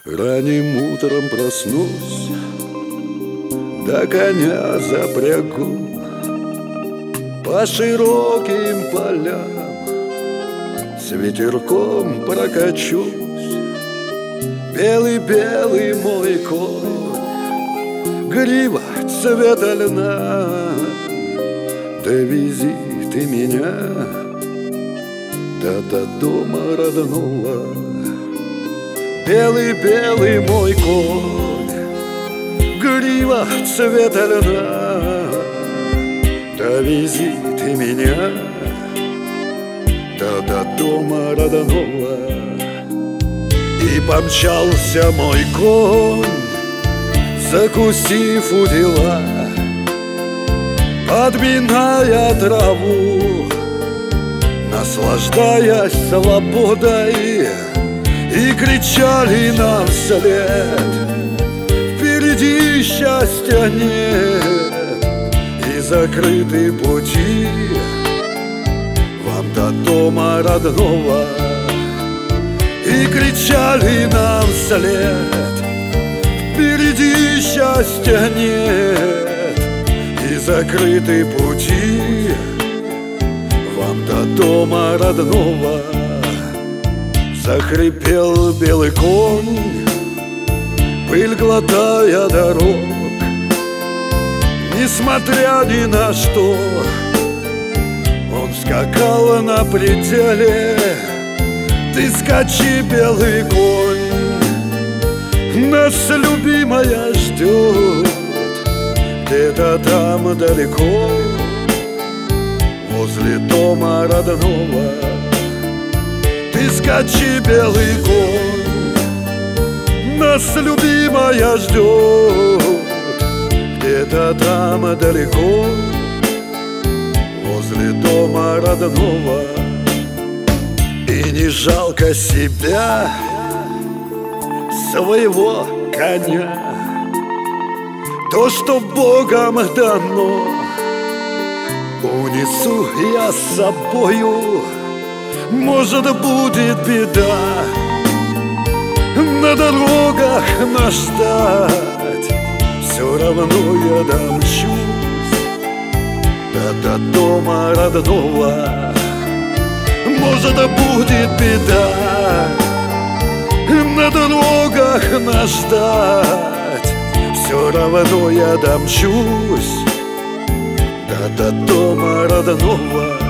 Ранним утром проснусь, да коня запрягу, по широким полям с ветерком прокачусь. Белый-белый мой конь, грива цвета льна, довези ты меня до дома родного. Белый-белый мой конь, грива цвета льна, довези ты меня до дома родного. И помчался мой конь, закусив у дела, подминая траву, наслаждаясь свободой. И кричали нам вслед: впереди счастья нет, и закрыты пути вам до дома родного. И кричали нам вслед: впереди счастья нет, и закрыты пути вам до дома родного. Захрипел белый конь, пыль глотая дорог. Несмотря ни на что, он скакал на пределе. Ты скачи, белый конь, нас любимая ждет где-то там далеко, возле дома родного. Ты скачи, белый конь, нас любимая ждет где-то там далеко, возле дома родного. И не жалко себя, своего коня, то, что Богом дано, унесу я с собою. Может, будет беда на дорогах нас ждать, все равно я домчусь до дома родного. Может, будет беда на дорогах нас ждать, все равно я домчусь до дома родного.